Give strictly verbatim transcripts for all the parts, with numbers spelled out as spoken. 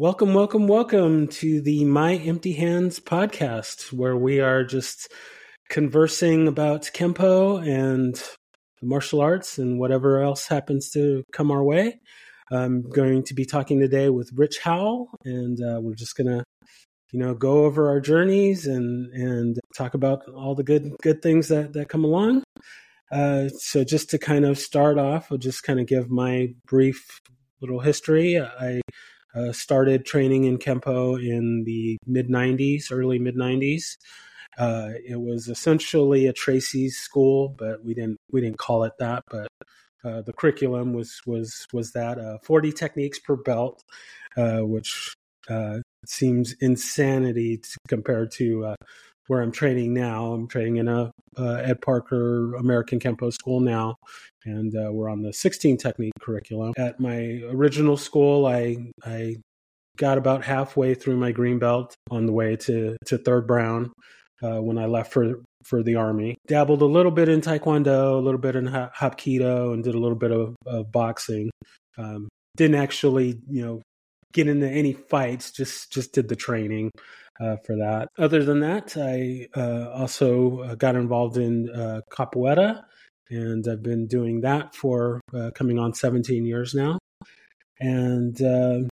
Welcome, welcome, welcome to the My Empty Hands podcast, where we are just conversing about Kempo and martial arts and whatever else happens to come our way. I'm going to be talking today with Rich Howell, and uh, we're just going to, you know, go over our journeys and and talk about all the good good things that, that come along. Uh, so just to kind of start off, I'll just kind of give my brief little history. I Uh, started training in Kempo in the mid nineties, early mid nineties. Uh, it was essentially a Tracy's school, but we didn't we didn't call it that. But uh, the curriculum was was was that uh, forty techniques per belt, uh, which uh, seems insanity to, compared to uh, where I'm training now. I'm training in a uh, Ed Parker American Kempo school now, and uh, we're on the sixteen technique curriculum. At my original school, I I got about halfway through my green belt on the way to to third brown uh, when I left for for the Army. Dabbled a little bit in Taekwondo, a little bit in Hapkido, and did a little bit of, of boxing. Um, didn't actually, you know, get into any fights. Just just did the training. Uh, for that. Other than that, I uh, also got involved in uh, capoeira, and I've been doing that for uh, coming on seventeen years now. And uh,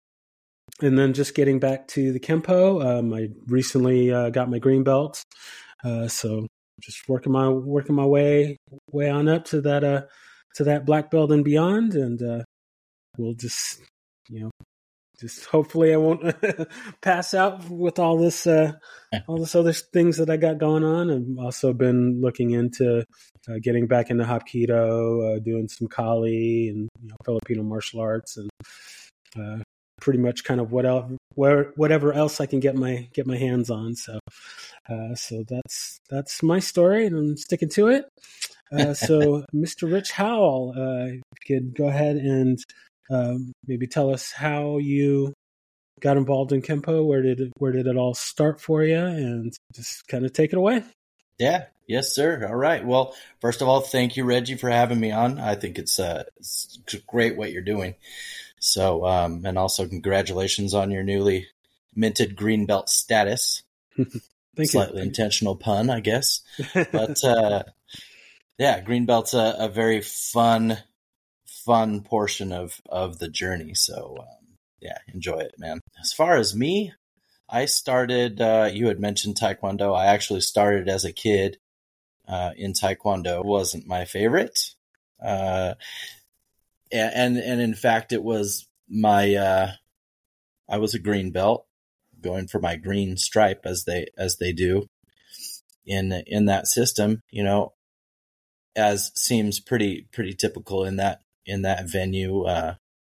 and then just getting back to the Kempo, um, I recently uh, got my green belt, uh, so just working my working my way way on up to that uh, to that black belt and beyond, and uh, we'll just you know. Just hopefully I won't pass out with all this, uh, all this other things that I got going on. I've also been looking into uh, getting back into Hapkido, uh, doing some Kali and you know, Filipino martial arts, and uh, pretty much kind of what else, where, whatever else I can get my get my hands on. So, uh, so that's that's my story, and I'm sticking to it. Uh, so, Mister Rich Howell, uh, if you could go ahead and. Um, maybe tell us how you got involved in Kempo. Where did it, where did it all start for you? And just kind of take it away. Yeah. Yes, sir. All right. Well, first of all, thank you, Reggie, for having me on. I think it's, uh, it's great what you're doing. So, um, and also congratulations on your newly minted green belt status. Thank Slightly you. intentional pun, I guess. But uh, yeah, green belt's a, a very fun. fun portion of, of the journey. So, um, yeah, enjoy it, man. As far as me, I started, uh, you had mentioned Taekwondo. I actually started as a kid uh, in Taekwondo. It wasn't my favorite. Uh, and, and in fact, it was my, uh, I was a green belt going for my green stripe as they, as they do in, in that system, you know, as seems pretty, pretty typical in that, in that venue. uh,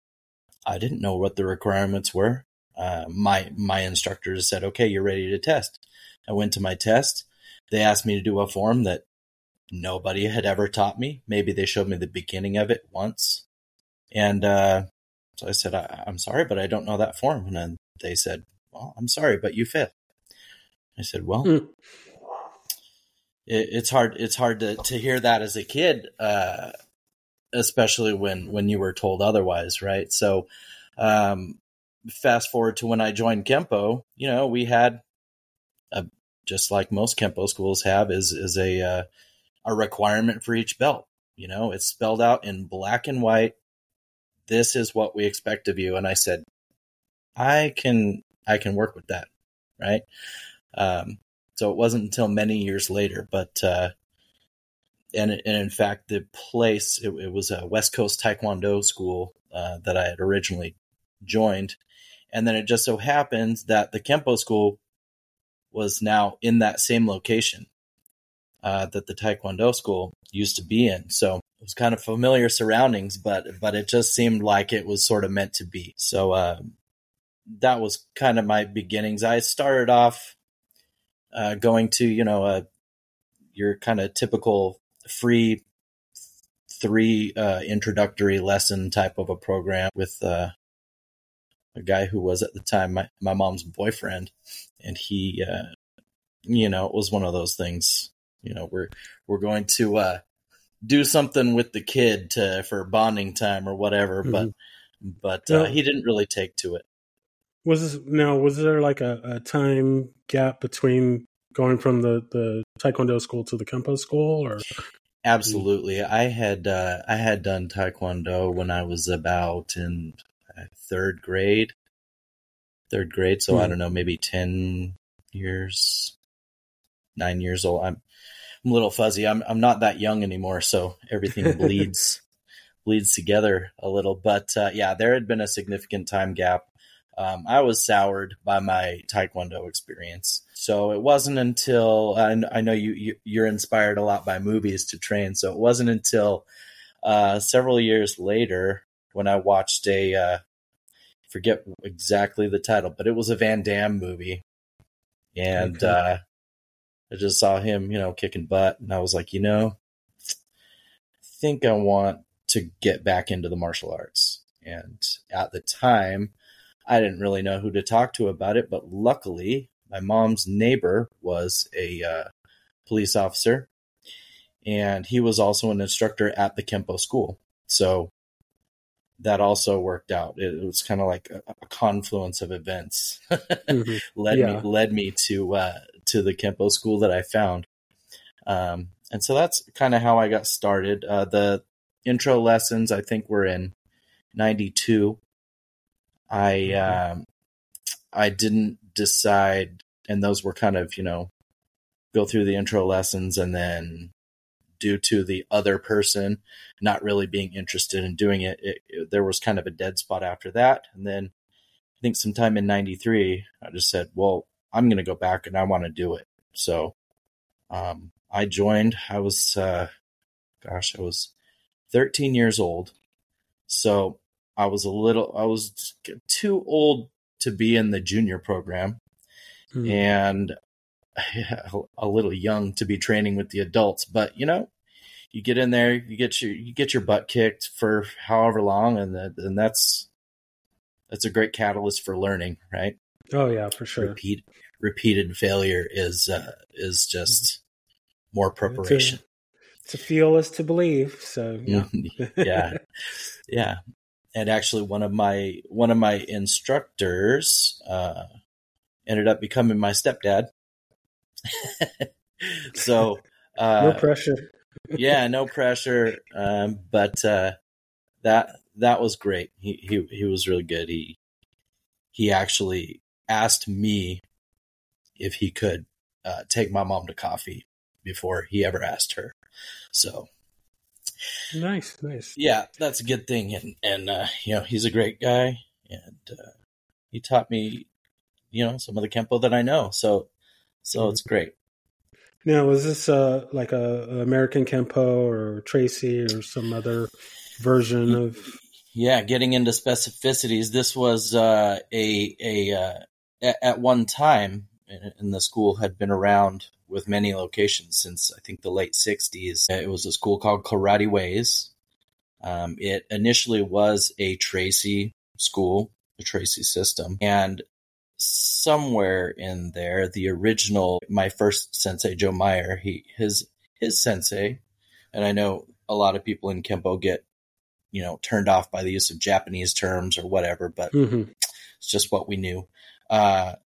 I didn't know what the requirements were. Uh, my, my instructors said, okay, you're ready to test. I went to my test. They asked me to do a form that nobody had ever taught me. Maybe they showed me the beginning of it once. And, uh, so I said, I, I'm sorry, but I don't know that form. And then they said, well, I'm sorry, but you failed. I said, well, mm. it, it's hard. It's hard to, to hear that as a kid. Uh, especially when, when you were told otherwise. Right. So, um, fast forward to when I joined Kempo, you know, we had a, just like most Kempo schools have is, is a, uh, a requirement for each belt. You know, it's spelled out in black and white. This is what we expect of you. And I said, I can, I can work with that. Right. Um, so it wasn't until many years later, but, uh, And, and in fact, the place, it, it was a West Coast Taekwondo school uh, that I had originally joined. And then it just so happened that the Kempo school was now in that same location uh, that the Taekwondo school used to be in. So it was kind of familiar surroundings, but but it just seemed like it was sort of meant to be. So uh, that was kind of my beginnings. I started off uh, going to, you know, uh, your kind of typical free three uh, introductory lesson type of a program with uh, a guy who was at the time my, my mom's boyfriend. And he, uh, you know, it was one of those things, you know, we're, we're going to uh, do something with the kid to, for bonding time or whatever. Mm-hmm. But, but uh, he didn't really take to it. Was this, now, was there like a, a time gap between going from the, the Taekwondo school to the Kempo school, or? Absolutely. I had uh, I had done Taekwondo when I was about in uh, third grade. Third grade, so Mm-hmm. I don't know, maybe ten years, nine years old. I'm I'm a little fuzzy. I'm I'm not that young anymore, so everything bleeds bleeds together a little. But uh, yeah, there had been a significant time gap. Um, I was soured by my Taekwondo experience. So it wasn't until, I, I know you, you, you're inspired a lot by movies to train. So it wasn't until uh, several years later when I watched a, uh, forget exactly the title, but it was a Van Damme movie. And Okay. uh, I just saw him, you know, kicking butt. And I was like, you know, I think I want to get back into the martial arts. And at the time, I didn't really know who to talk to about it, but luckily my mom's neighbor was a uh, police officer, and he was also an instructor at the Kempo school. So that also worked out. It, it was kind of like a, a confluence of events Mm-hmm. led Yeah. me led me to uh, to the Kempo school that I found. Um, and so that's kind of how I got started. Uh, the intro lessons, I think, were in ninety-two. I um, I didn't decide, and those were kind of, you know, go through the intro lessons, and then due to the other person not really being interested in doing it, it, it there was kind of a dead spot after that. And then I think sometime in ninety-three, I just said, well, I'm going to go back and I want to do it. So um, I joined. I was, uh, gosh, I was thirteen years old. So I was a little, I was too old to be in the junior program, Mm-hmm. and a little young to be training with the adults. But you know, you get in there, you get your you get your butt kicked for however long, and that, and that's that's a great catalyst for learning, right? Oh yeah, for sure. Repeat repeated failure is uh, is just more preparation. To, to feel is to believe. So yeah, yeah, yeah. And actually, one of my one of my instructors uh, ended up becoming my stepdad. So uh, no pressure. yeah, no pressure. Um, but uh, that that was great. He he he was really good. He he actually asked me if he could uh, take my mom to coffee before he ever asked her. So nice, nice. Yeah, that's a good thing. And and uh, you know, he's a great guy, and uh, he taught me, you know, some of the Kempo that I know. So so mm-hmm. It's great. Now, was this uh, like a, a American Kempo or Tracy or some other version of? Yeah, getting into specificities. This was uh, a a uh, at one time, and the school had been around with many locations since I think the late sixties. It was a school called Karate Ways. Um, it initially was a Tracy school, a Tracy system, and somewhere in there, the original, my first sensei, Joe Meyer, he his his sensei, and I know a lot of people in Kempo get, you know, turned off by the use of Japanese terms or whatever, but mm-hmm. It's just what we knew. Uh,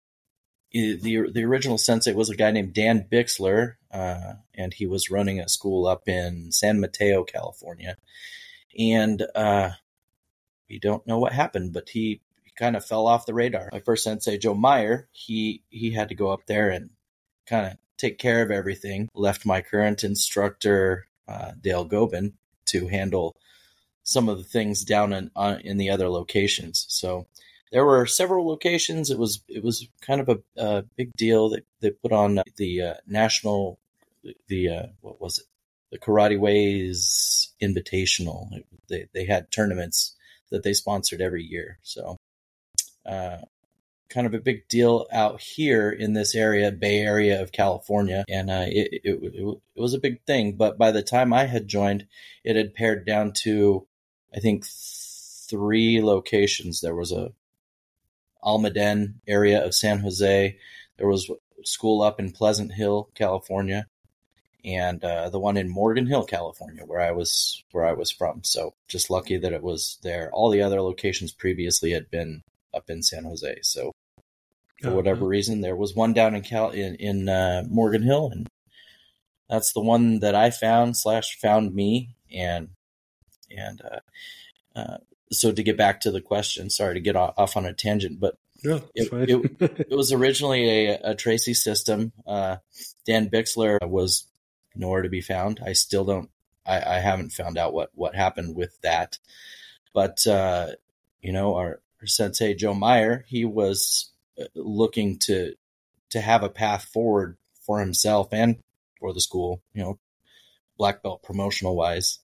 the the original sensei was a guy named Dan Bixler, uh, and he was running a school up in San Mateo, California. And uh, we don't know what happened, but he, he kind of fell off the radar. My first sensei, Joe Meyer, he he had to go up there and kind of take care of everything. Left my current instructor, uh, Dale Gobin, to handle some of the things down in uh, in the other locations. So there were several locations. It was it was kind of a, a big deal. They they put on the uh, national the uh, what was it the Karate Ways Invitational. They they had tournaments that they sponsored every year. So uh, kind of a big deal out here in this area, Bay Area of California, and uh, it, it it it was a big thing. But by the time I had joined, it had pared down to, I think, three locations. There was a Almaden area of San Jose. There was a school up in Pleasant Hill, California, and uh, the one in Morgan Hill, California, where I was where I was from. So just lucky that it was there. All the other locations previously had been up in San Jose. So for Oh, whatever oh. reason, there was one down in Cal in, in uh, Morgan Hill, and that's the one that I found slash found me. And and uh, uh, so to get back to the question, sorry to get off on a tangent, but No, it's it, fine. it, it was originally a, a Tracy system. Uh, Dan Bixler was nowhere to be found. I still don't, I, I haven't found out what, what happened with that. But, uh, you know, our, our sensei, Joe Meyer, he was looking to, to have a path forward for himself and for the school, you know, black belt promotional wise.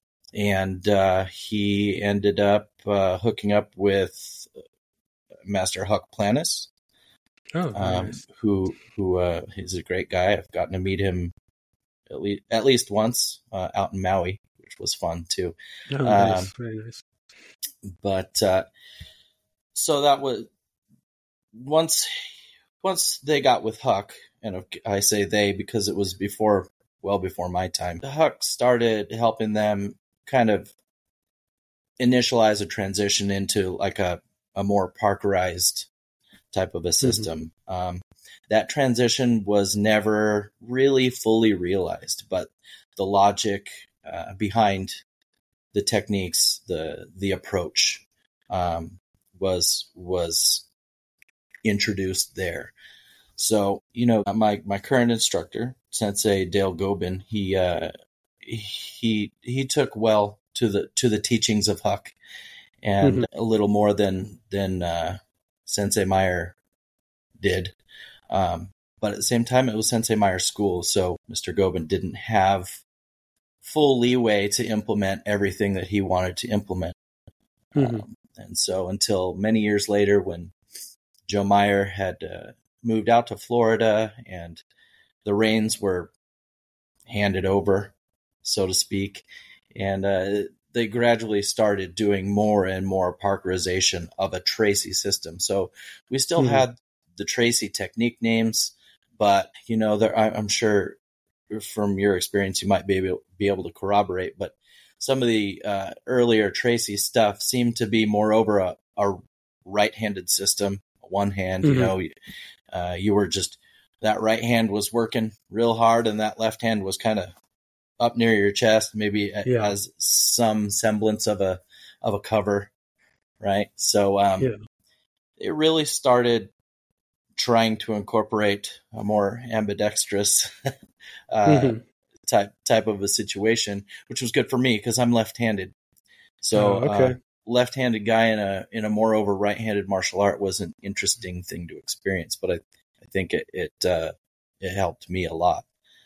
And uh, he ended up uh, hooking up with Master Huck Planis, Oh, very um, nice. who who uh, is a great guy. I've gotten to meet him at least at least once uh, out in Maui, which was fun too. Oh, nice. Um, Very nice. but uh, so that was once once they got with Huck, and I say they because it was before, well before my time. Huck started helping them kind of initialize a transition into like a, a more parkerized type of a system. Mm-hmm. Um, that transition was never really fully realized, but the logic uh, behind the techniques, the the approach um, was was introduced there. So, you know, my, my current instructor, Sensei Dale Gobin, he uh, he he took well to the to the teachings of Huck, and mm-hmm. a little more than than uh, Sensei Meyer did. Um, but at the same time, it was Sensei Meyer's school, so Mister Gobin didn't have full leeway to implement everything that he wanted to implement. Mm-hmm. Um, and so until many years later, when Joe Meyer had uh, moved out to Florida and the reins were handed over, so to speak, and uh, they gradually started doing more and more parkerization of a Tracy system. So we still mm-hmm. had the Tracy technique names, but, you know, there, I, I'm sure from your experience, you might be able, be able to corroborate, but some of the uh, earlier Tracy stuff seemed to be more over a, a right-handed system, one hand, mm-hmm. you know, uh, you were just, that right hand was working real hard and that left hand was kind of up near your chest, maybe yeah. as some semblance of a, of a cover. Right. So, um, yeah. it really started trying to incorporate a more ambidextrous, uh, mm-hmm. type, type of a situation, which was good for me because I'm left-handed. So, oh, okay. uh, left-handed guy in a, in a moreover right-handed martial art was an interesting thing to experience, but I, I think it, it, uh, it helped me a lot.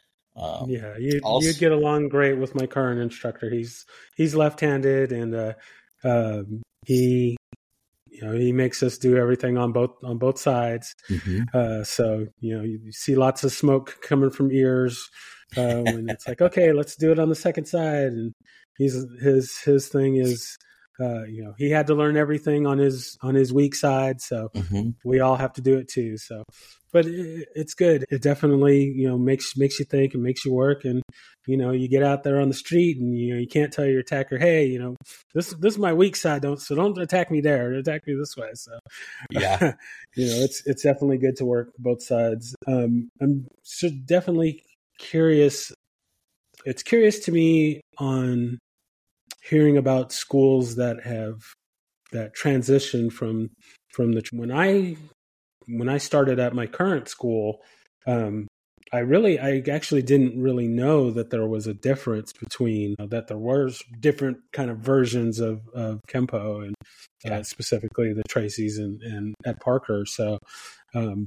Um, yeah, you also, you'd get along great with my current instructor. He's he's left-handed, and uh, uh, he you know he makes us do everything on both on both sides. Mm-hmm. Uh, so you know you see lots of smoke coming from ears, uh, and it's like, okay, let's do it on the second side. And he's his his thing is. Uh, you know, he had to learn everything on his on his weak side, so mm-hmm. we all have to do it too. So, but it, it's good. It definitely, you know, makes makes you think and makes you work. And you know, you get out there on the street, and you know, you can't tell your attacker, "Hey, you know, this this is my weak side. Don't so don't attack me there. Attack me this way." So, yeah, you know, it's it's definitely good to work both sides. Um, I'm so definitely curious. It's curious to me on. Hearing about schools that have that transition from from the when I when I started at my current school, um, I really I actually didn't really know that there was a difference between uh, that there was different kind of versions of, of Kempo and uh, yeah. specifically the Tracy's and, and at Parker. So, um,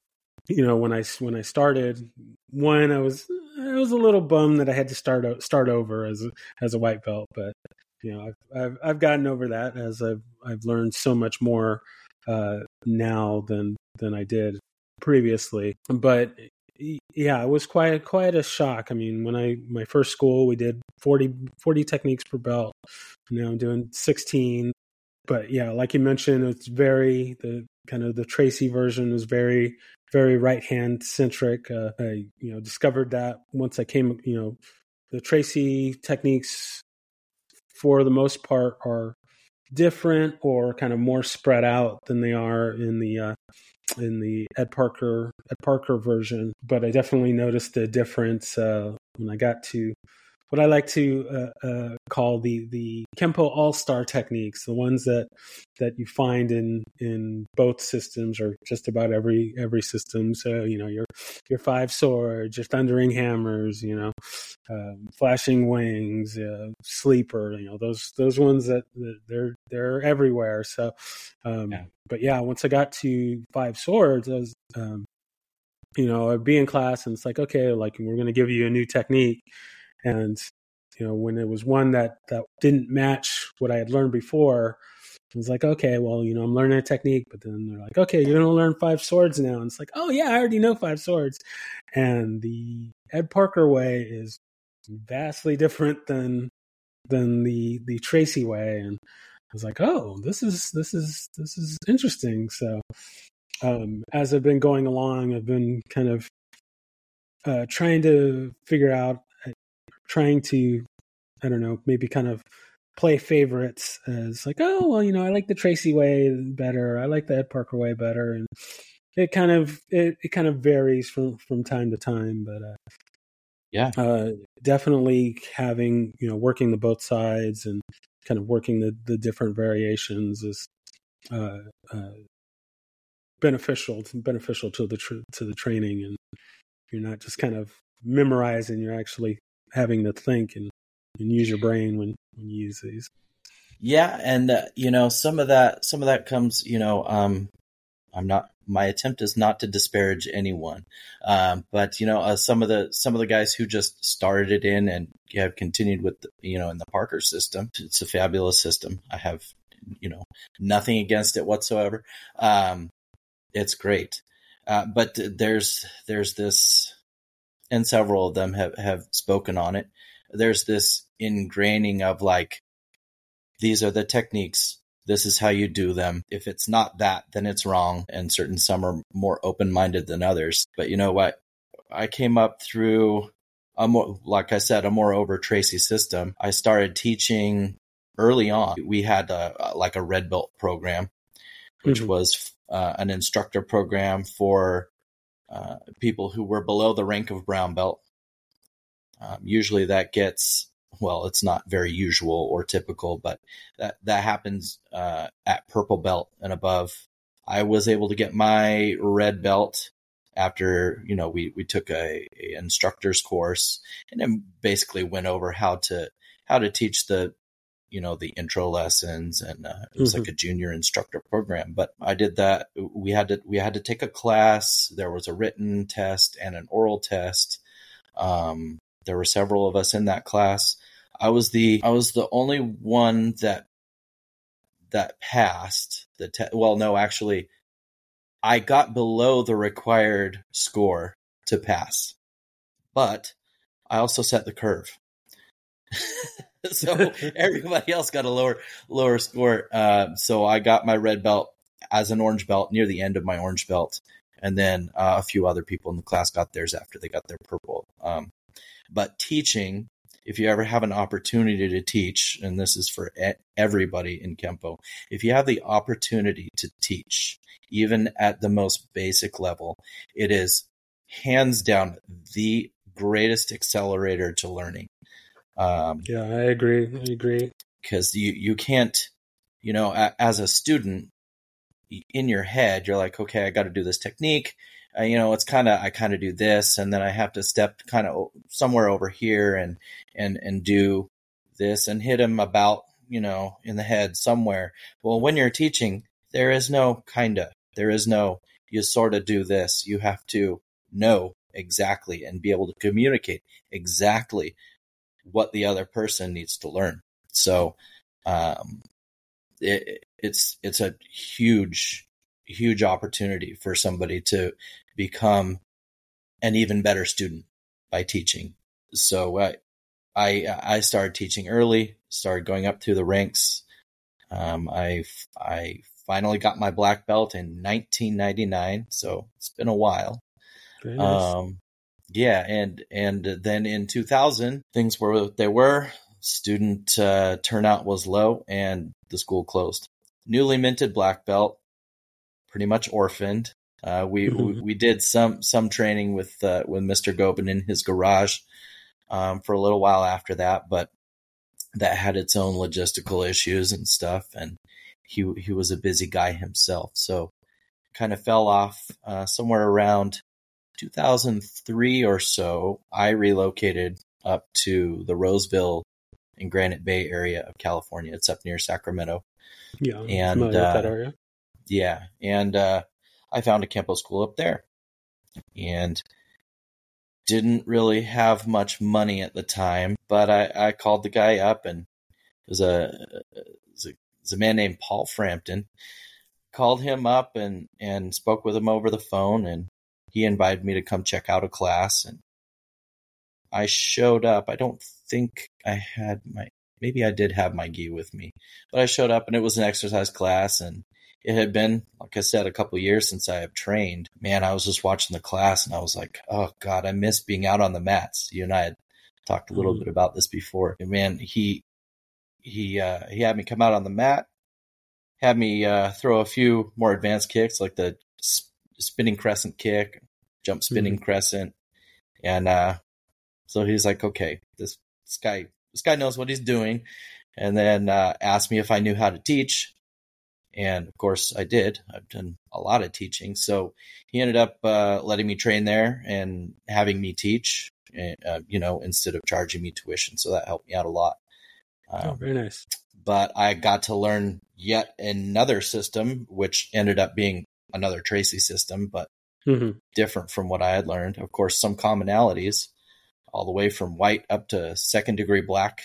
you know, when I when I started, one I was I was a little bummed that I had to start start over as a, as a white belt, but you know, I've, I've I've gotten over that as I've I've learned so much more uh, now than than I did previously. But yeah, it was quite quite a shock. I mean, when I my first school, we did forty, forty techniques per belt. Now I'm doing sixteen. But yeah, like you mentioned, it's very the kind of the Tracy version is very very right hand centric. Uh, I you know discovered that once I came. You know, the Tracy techniques, for the most part, are different or kind of more spread out than they are in the uh, in the Ed Parker Ed Parker version. But I definitely noticed the difference uh, when I got to what I like to uh, uh, call the the Kempo All-Star techniques, the ones that that you find in in both systems or just about every every system. So you know your your five swords, your thundering hammers, you know, um, flashing wings, uh, sleeper, you know those those ones that, that they're they're everywhere. So, um, yeah. But yeah, once I got to five swords, I was um, you know I'd be in class and it's like, okay, like we're going to give you a new technique. And, you know, when it was one that, that didn't match what I had learned before, I was like, okay, well, you know, I'm learning a technique. But then they're like, okay, you're going to learn five swords now. And it's like, oh, yeah, I already know five swords. And the Ed Parker way is vastly different than than the the Tracy way. And I was like, oh, this is this is this is interesting. So um, as I've been going along, I've been kind of uh, trying to figure out. Trying to, I don't know, maybe kind of play favorites as like, oh, well, you know, I like the Tracy way better. I like the Ed Parker way better. And it kind of, it, it kind of varies from, from time to time, but uh, yeah, uh, definitely having, you know, working the both sides and kind of working the, the different variations is uh, uh, beneficial, beneficial to the, tr- to the training. And you're not just kind of memorizing, you're actually having to think and, and use your brain when, when you use these. Yeah. And, uh, you know, some of that, some of that comes, you know, um, I'm not, my attempt is not to disparage anyone. Um, but, you know, uh, some of the, some of the guys who just started it in and have continued with, the, you know, in the Parker system, it's a fabulous system. I have, you know, nothing against it whatsoever. Um, it's great. Uh, but there's, there's this, and several of them have, have spoken on it. There's this ingraining of like, these are the techniques. This is how you do them. If it's not that, then it's wrong. And certain some are more open-minded than others. But you know what? I came up through a more, like I said, a more over Tracy system. I started teaching early on. We had a, like a red belt program, which mm-hmm. was uh, an instructor program for Uh, people who were below the rank of brown belt. Um, usually that gets, well, it's not very usual or typical, but that, that happens uh, at purple belt and above. I was able to get my red belt after, you know, we, we took a, a instructor's course and then basically went over how to, how to teach the, you know, the intro lessons, and uh, it was mm-hmm. like a junior instructor program. But I did that. We had to, we had to take a class. There was a written test and an oral test. Um, there were several of us in that class. I was the, I was the only one that, that passed the test. Well, no, actually I got below the required score to pass, but I also set the curve. So everybody else got a lower lower score. Uh, so I got my red belt as an orange belt near the end of my orange belt. And then uh, a few other people in the class got theirs after they got their purple. Um, but teaching, if you ever have an opportunity to teach, and this is for everybody in Kempo, if you have the opportunity to teach, even at the most basic level, it is hands down the greatest accelerator to learning. Um, yeah, I agree. I agree. Because you, you can't, you know, a, as a student in your head, you're like, okay, I got to do this technique. Uh, you know, it's kind of, I kind of do this, and then I have to step kind of somewhere over here and, and, and do this and hit him about, you know, in the head somewhere. Well, when you're teaching, there is no kinda, there is no, you sort of do this. You have to know exactly and be able to communicate exactly what the other person needs to learn. So, um, it, it's, it's a huge, huge opportunity for somebody to become an even better student by teaching. So I, I, I started teaching early, started going up through the ranks. Um, I, I finally got my black belt in nineteen ninety-nine. So it's been a while. Very nice. Um, Yeah, and and then in two thousand, things were what they were. Student uh, turnout was low, and the school closed. Newly minted black belt, pretty much orphaned. Uh, we, mm-hmm. we we did some some training with uh, with Mister Gobin in his garage um, for a little while after that, but that had its own logistical issues and stuff, and he he was a busy guy himself, so kind of fell off. Uh, somewhere around two thousand three or so, I relocated up to the Roseville and Granite Bay area of California. It's up near Sacramento. Yeah, and familiar uh, with that area. Yeah, and uh, I found a Kempo school up there, and didn't really have much money at the time, but I, I called the guy up, and it was a, it was a, it was a man named Paul Frampton. Called him up and, and spoke with him over the phone, and he invited me to come check out a class, and I showed up. I don't think I had my, maybe I did have my gi with me, but I showed up, and it was an exercise class, and it had been, like I said, a couple of years since I have trained. Man, I was just watching the class, and I was like, oh, God, I miss being out on the mats. You and I had talked a little mm-hmm. bit about this before. And man, he he uh, he had me come out on the mat, had me uh, throw a few more advanced kicks, like the sp- spinning crescent kick, jump spinning mm-hmm. crescent. And uh, so he's like, okay, this, this guy this guy knows what he's doing. And then uh, asked me if I knew how to teach. And of course I did. I've done a lot of teaching. So he ended up uh, letting me train there and having me teach, uh, you know, instead of charging me tuition. So that helped me out a lot. Um, oh, very nice. But I got to learn yet another system, which ended up being another Tracy system, but mm-hmm. different from what I had learned. Of course, some commonalities all the way from white up to second degree black.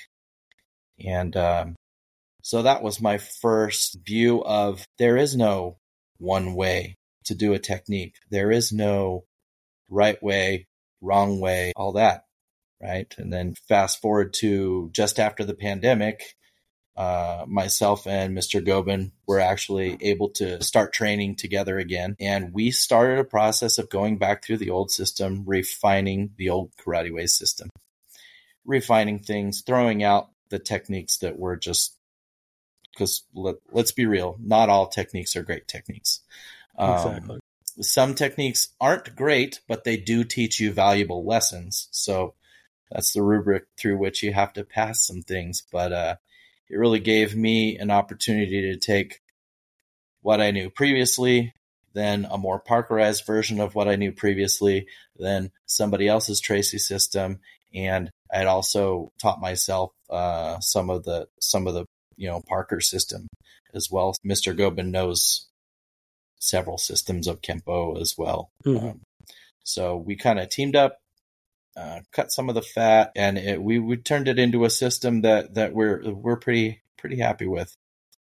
And, um, So that was my first view of there is no one way to do a technique. There is no right way, wrong way, all that, right? And then fast forward to just after the pandemic, uh, myself and Mister Gobin were actually able to start training together again. And we started a process of going back through the old system, refining the old Karate Way system, refining things, throwing out the techniques that were just, because let, let's be real, not all techniques are great techniques. Um, exactly. Some techniques aren't great, but they do teach you valuable lessons. So that's the rubric through which you have to pass some things. But uh, it really gave me an opportunity to take what I knew previously, then a more Parkerized version of what I knew previously, then somebody else's Tracy system. And I had also taught myself uh, some of the some of the you know, Parker system as well. Mister Gobin knows several systems of Kempo as well. Mm-hmm. Um, so we kind of teamed up, uh, cut some of the fat, and it, we, we turned it into a system that, that we're, we're pretty, pretty happy with.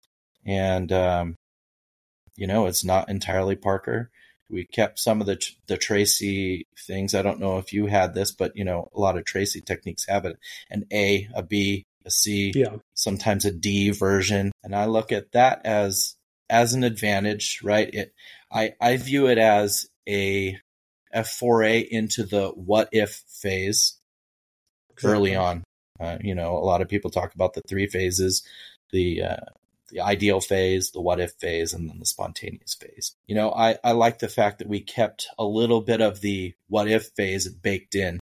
And, um, you know, it's not entirely Parker. We kept some of the, the Tracy things. I don't know if you had this, but you know, a lot of Tracy techniques have it, an A, a B, a C, yeah. sometimes a D version. And I look at that as, as an advantage, right? It, I, I view it as a, a foray into the what if phase exactly. early on. Uh, you know, a lot of people talk about the three phases, the, uh, the ideal phase, the what if phase, and then the spontaneous phase. You know, I, I like the fact that we kept a little bit of the what if phase baked in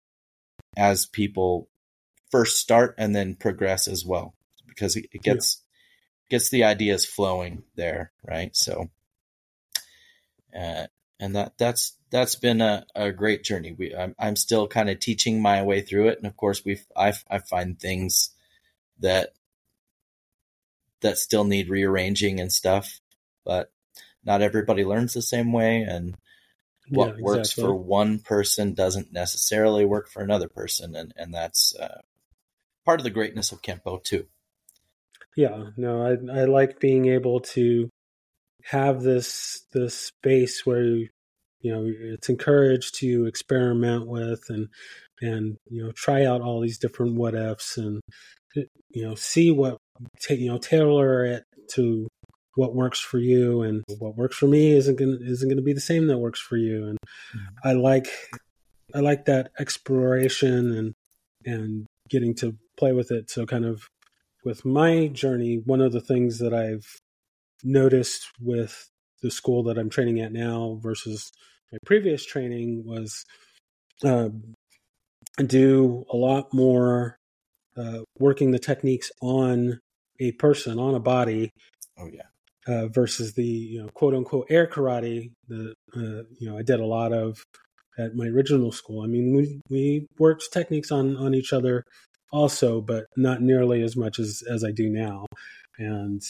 as people first start and then progress as well, because it, it gets yeah. gets the ideas flowing there, right? So, uh, and that that's that's been a, a great journey. We I'm, I'm still kind of teaching my way through it, and of course we I I find things that that still need rearranging and stuff, but not everybody learns the same way, and what yeah, exactly. works for one person doesn't necessarily work for another person, and and that's uh, part of the greatness of Kempo too. Yeah, no, I I like being able to have this this space where you, you know it's encouraged to experiment with and and you know try out all these different what ifs and you know see what you know tailor it to what works for you, and what works for me isn't gonna isn't gonna be the same that works for you. And mm-hmm. I like I like that exploration and and getting to play with it. So kind of with my journey, one of the things that I've noticed with the school that I'm training at now versus my previous training was uh, do a lot more uh, working the techniques on a person, on a body. Oh yeah. Uh, versus the, you know, quote unquote air karate that, uh, you know, I did a lot of at my original school. I mean, we, we worked techniques on, on each other also, but not nearly as much as, as I do now. And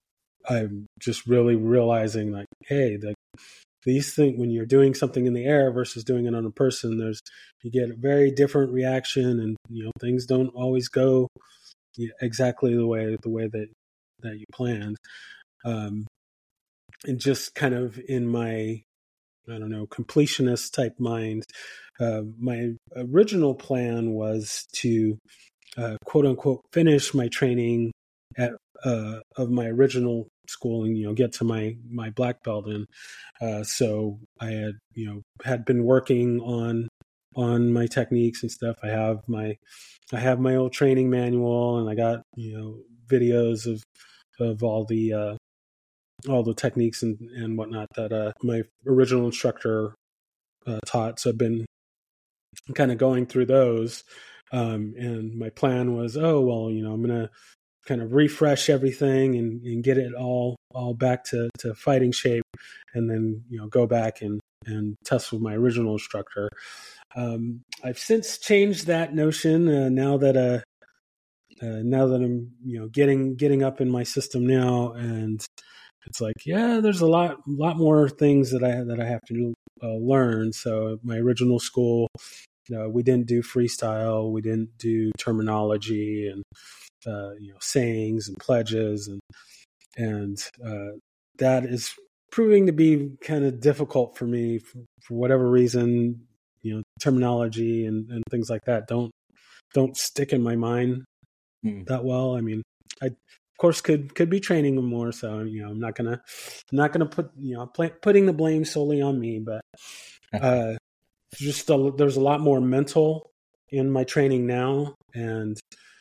I'm just really realizing like, hey, the, these things, when you're doing something in the air versus doing it on a person, there's, you get a very different reaction, and, you know, things don't always go exactly the way, the way that, that you planned. Um, and just kind of in my, I don't know, completionist type mind, uh, my original plan was to uh, quote unquote finish my training at uh, of my original school and, you know, get to my my black belt. And uh, so I had, you know, had been working on on my techniques and stuff. I have my I have my old training manual, and I got, you know, videos of of all the uh, all the techniques and, and whatnot that uh, my original instructor uh, taught. So I've been kind of going through those. Um, and my plan was, oh, well, you know, I'm going to kind of refresh everything and, and get it all all back to, to fighting shape, and then, you know, go back and, and test with my original instructor. Um, I've since changed that notion uh, now that uh, uh, now that I'm, you know, getting getting up in my system now, and it's like, yeah, there's a lot, lot more things that I that I have to uh, learn. So my original school, uh, we didn't do freestyle, we didn't do terminology and uh, you know, sayings and pledges, and and uh, that is proving to be kind of difficult for me for, for whatever reason. You know, terminology and, and things like that don't don't stick in my mind mm. that well. I mean, I. Of course, could could be training them more. So, you know, I'm not gonna I'm not gonna put you know pl- putting the blame solely on me, but uh, just a, there's a lot more mental in my training now, and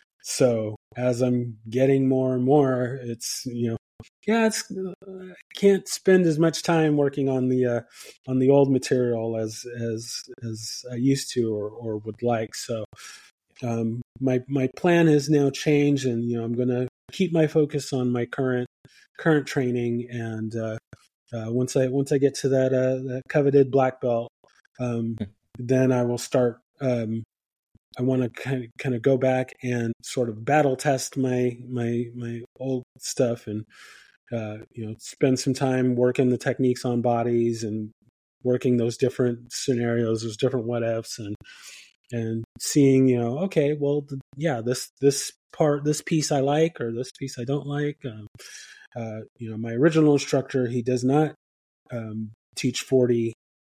so as I'm getting more and more, it's, you know, yeah, it's uh, I can't spend as much time working on the uh, on the old material as as as I used to or, or would like. So um, my my plan has now changed, and, you know, I'm gonna keep my focus on my current current training, and uh, uh, once I once I get to that, uh, that coveted black belt, um, then I will start. Um, I want to kind of kind of go back and sort of battle test my my my old stuff, and uh, you know, spend some time working the techniques on bodies and working those different scenarios, those different what ifs, and and seeing, you know, okay, well, th- yeah, this this part, this piece I like, or this piece I don't like. Um, uh, you know, my original instructor, he does not um, teach forty,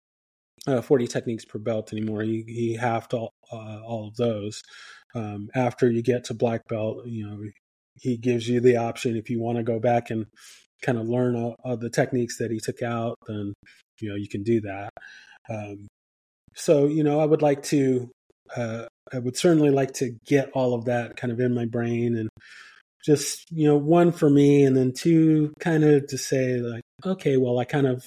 uh, forty techniques per belt anymore. He he halved all uh, all of those. Um, after you get to black belt, you know, he gives you the option, if you want to go back and kind of learn all, all the techniques that he took out, then, you know, you can do that. Um, so, you know, I would like to. Uh, I would certainly like to get all of that kind of in my brain, and just, you know, one for me, and then two, kind of to say like, okay, well, I kind of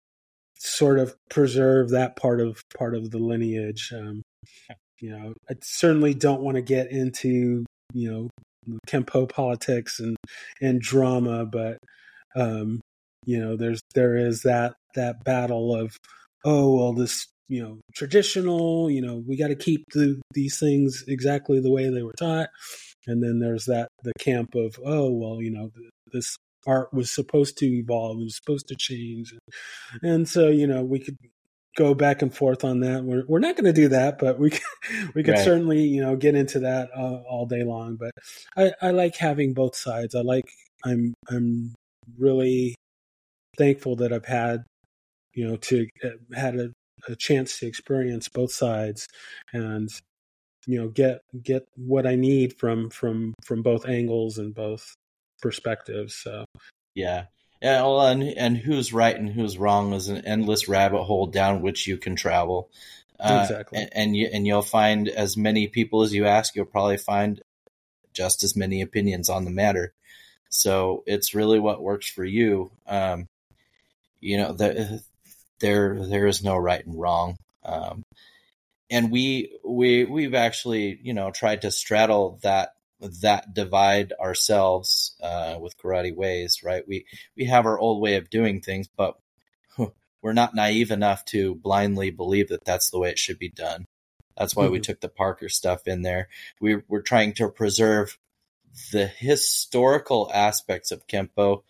sort of preserve that part of part of the lineage. Um, you know, I certainly don't want to get into, you know, Kempo politics and and drama, but um, you know, there's there is that that battle of, oh, well, this, you know, traditional, you know, we got to keep the, these things exactly the way they were taught. And then there's that, the camp of, oh, well, you know, this art was supposed to evolve, it was supposed to change. And so, you know, we could go back and forth on that. We're we're not going to do that, but we could, we could right. certainly, you know, get into that uh, all day long. But I, I like having both sides. I like, I'm, I'm really thankful that I've had, you know, to uh, had a, a chance to experience both sides, and, you know, get get what I need from from from both angles and both perspectives. So yeah, yeah. Well, and and who's right and who's wrong is an endless rabbit hole down which you can travel. Uh, exactly, and, and you and you'll find as many people as you ask, you'll probably find just as many opinions on the matter. So it's really what works for you. Um, you know, the, there there is no right and wrong. Um, and we we we've actually, you know, tried to straddle that that divide ourselves uh, with Karate Ways, right? We we have our old way of doing things, but we're not naive enough to blindly believe that that's the way it should be done. That's why mm-hmm. we took the Parker stuff in there. We we're trying to preserve the historical aspects of Kempo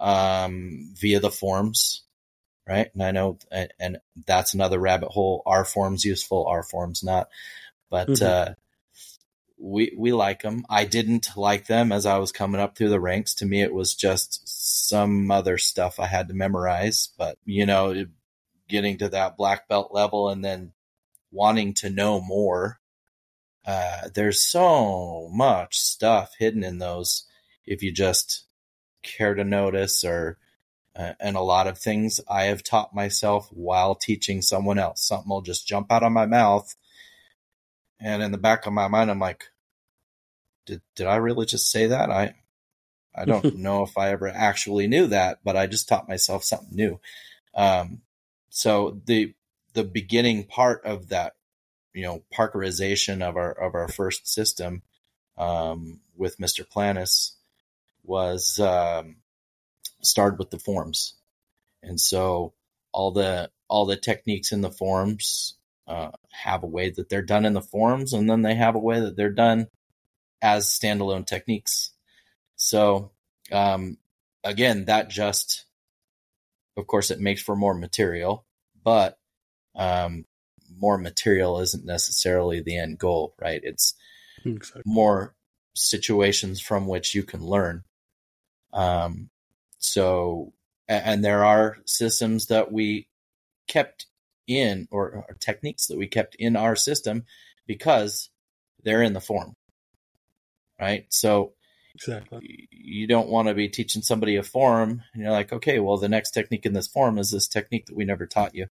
um, via the forms, right? And I know, and, and that's another rabbit hole. Are forms useful? Are forms not? But mm-hmm. uh, we we like them. I didn't like them as I was coming up through the ranks. To me, it was just some other stuff I had to memorize. But, you know, getting to that black belt level and then wanting to know more, Uh, there's so much stuff hidden in those if you just care to notice, or uh, and a lot of things I have taught myself while teaching someone else. Something will just jump out of my mouth, and in the back of my mind, I'm like, did did I really just say that? I I don't know if I ever actually knew that, but I just taught myself something new. Um, so the the beginning part of that, you know, Parkerization of our of our first system um, with Mister Planis was um, started with the forms, and so all the all the techniques in the forms uh, have a way that they're done in the forms, and then they have a way that they're done as standalone techniques. So um, again, that just, of course, it makes for more material, but um, more material isn't necessarily the end goal, right? It's exactly. more situations from which you can learn. Um, so, and there are systems that we kept in, or, or techniques that we kept in our system because they're in the form, right? So exactly. You don't want to be teaching somebody a form and you're like, okay, well, the next technique in this form is this technique that we never taught you.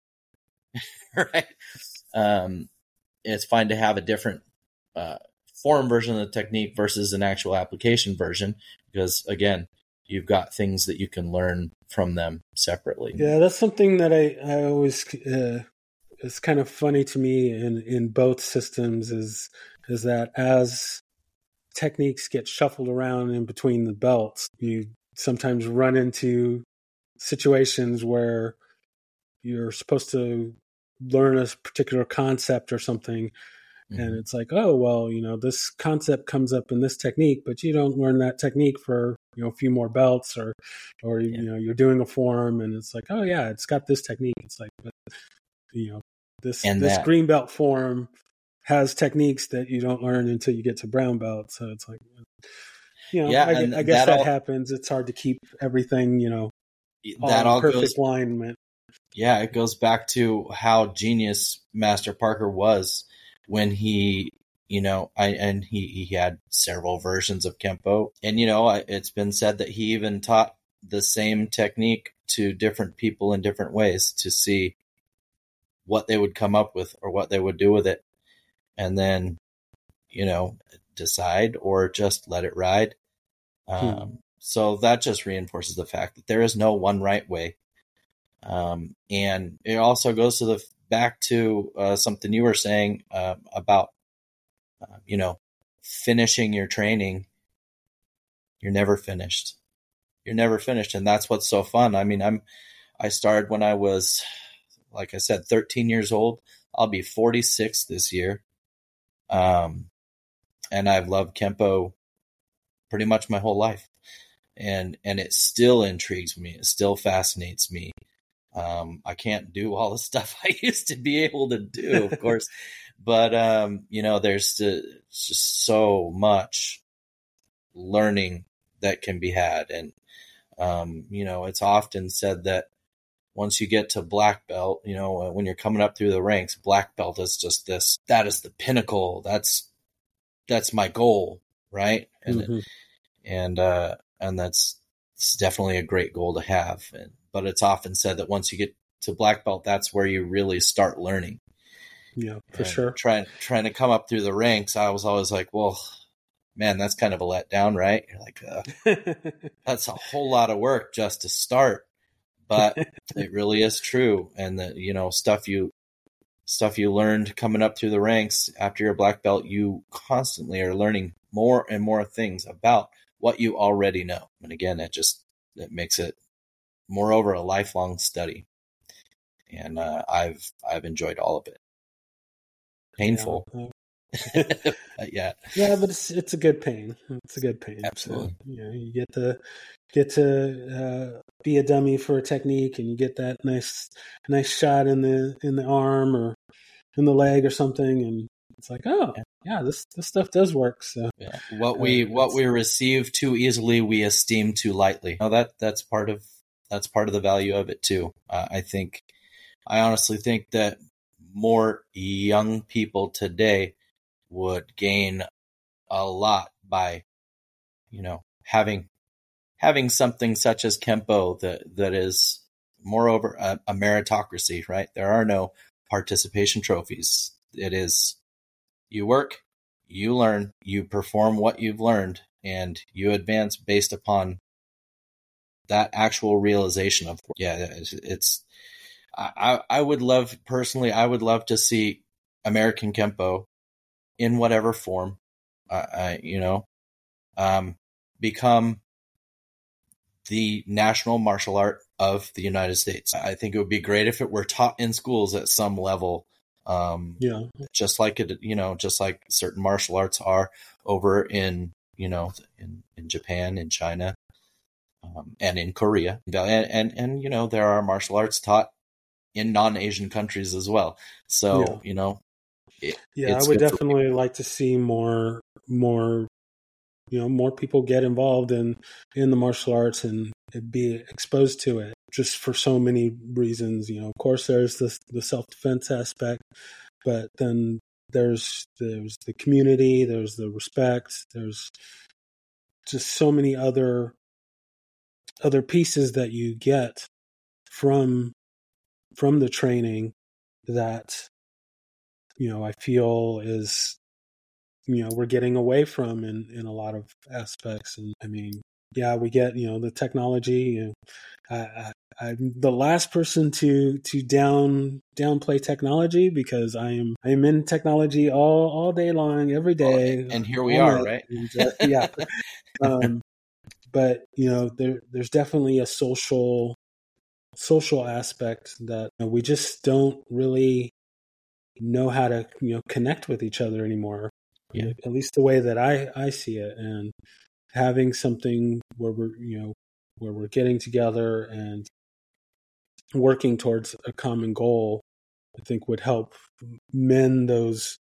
Right. Um, it's fine to have a different uh, form version of the technique versus an actual application version, because again, you've got things that you can learn from them separately. Yeah, that's something that I, I always, uh, it's kind of funny to me in, in both systems is, is that as techniques get shuffled around in between the belts, you sometimes run into situations where you're supposed to learn a particular concept or something, mm-hmm. and it's like, oh, well, you know, this concept comes up in this technique, but you don't learn that technique for, you know, a few more belts, or or yeah. you know, you're doing a form and it's like, oh yeah, it's got this technique. It's like, but, you know, this and this that. green belt form has techniques that you don't learn until you get to brown belt. So it's like, you know, yeah, I, I guess that, that all, happens. It's hard to keep everything, you know, that all perfect goes, alignment. Yeah, it goes back to how genius Master Parker was when he, you know, I, and he, he had several versions of Kempo. And, you know, it's been said that he even taught the same technique to different people in different ways to see what they would come up with or what they would do with it. And then, you know, decide or just let it ride. Um, hmm. So that just reinforces the fact that there is no one right way. Um, and it also goes to the back to uh, something you were saying uh, about, uh, you know, finishing your training. You're never finished. You're never finished. And that's what's so fun. I mean, I'm, I started when I was, like I said, thirteen years old. I'll be forty-six this year. Um, and I've loved Kempo pretty much my whole life. And, and it still intrigues me. It still fascinates me. Um, I can't do all the stuff I used to be able to do, of course, but, um, you know, there's uh, just so much learning that can be had. And, um, you know, it's often said that once you get to black belt, you know, when you're coming up through the ranks, black belt is just this, that is the pinnacle. That's, that's my goal. Right. And, mm-hmm. and, uh, and that's, it's definitely a great goal to have. And, but it's often said that once you get to black belt, that's where you really start learning. Yeah, for and sure. Trying, trying to come up through the ranks, I was always like, well, man, that's kind of a letdown, right? You're like, uh, that's a whole lot of work just to start, but it really is true. And the, you know, stuff you, stuff you learned coming up through the ranks after your black belt, you constantly are learning more and more things about what you already know. And again, it just, it makes it moreover a lifelong study. And uh, I've, I've enjoyed all of it. Painful. Yeah. yeah. Yeah, but it's it's a good pain. It's a good pain. Absolutely. So, you know, you get to get to uh, be a dummy for a technique, and you get that nice nice shot in the in the arm or in the leg or something, and it's like, oh yeah, yeah this this stuff does work. So yeah. what we uh, what we receive too easily, we esteem too lightly. No, that that's part of that's part of the value of it too. Uh, I think, I honestly think that more young people today would gain a lot by, you know, having having something such as Kempo that that is moreover a, a meritocracy, right? There are no participation trophies. It is, you work, you learn, you perform what you've learned, and you advance based upon that actual realization of, yeah, it's, it's I, I would love, personally, I would love to see American Kempo in whatever form, uh, I, you know, um, become the national martial art of the United States. I think it would be great if it were taught in schools at some level. Um, yeah, just like it, you know, just like certain martial arts are over in, you know, in, in Japan, in China, um, and in Korea. And, and, and, you know, there are martial arts taught in non-Asian countries as well. So, yeah. you know, It, yeah, I would definitely like to see more, more, you know, more people get involved in, in the martial arts and be exposed to it just for so many reasons. You know, of course there's the, the self-defense aspect, but then there's, there's the community, there's the respect, there's just so many other, other pieces that you get from, from the training that, you know, I feel is, you know, we're getting away from in, in a lot of aspects. And I mean, yeah, we get, you know, the technology. You know, I, I, I'm the last person to to down downplay technology because I am I am in technology all all day long, every day. Oh, and here we are, right? And, uh, yeah. um, but you know, there there's definitely a social social aspect that you know, we just don't really know how to, you know, connect with each other anymore. Yeah. At least the way that I, I see it. And having something where we're, you know, where we're getting together and working towards a common goal, I think would help mend those,